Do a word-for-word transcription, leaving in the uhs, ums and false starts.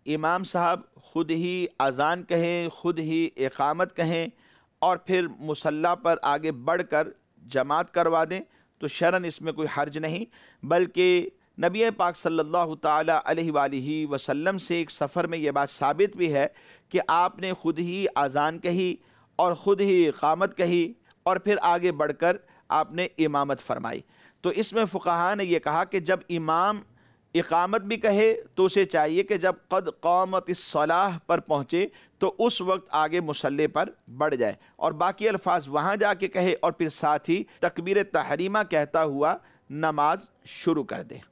इमाम साहब ख़ुद ही अज़ान कहें, ख़ुद ही इक़ामत कहें और फिर मुसल्ला पर आगे बढ़कर जमात करवा दें तो शरन इसमें कोई हर्ज नहीं। बल्कि नबी पाक सल्लल्लाहु ताला अलैहि वसल्लम से एक सफ़र में यह बात साबित भी है कि आपने ख़ुद ही अज़ान कही और ख़ुद ही इक़ामत कही और फिर आगे बढ़कर आपने इमामत फरमाई। तो इसमें फ़ुक़हा ने यह कहा कि जब इमाम इक़ामत भी कहे तो उसे चाहिए कि जब क़द क़ामतिस्सलाह पर पहुँचे तो उस वक्त आगे मुसल्ले पर बढ़ जाए और बाकी अल्फाज वहाँ जाके कहे और फिर साथ ही तकबीर तहरीमा कहता हुआ नमाज शुरू कर दे।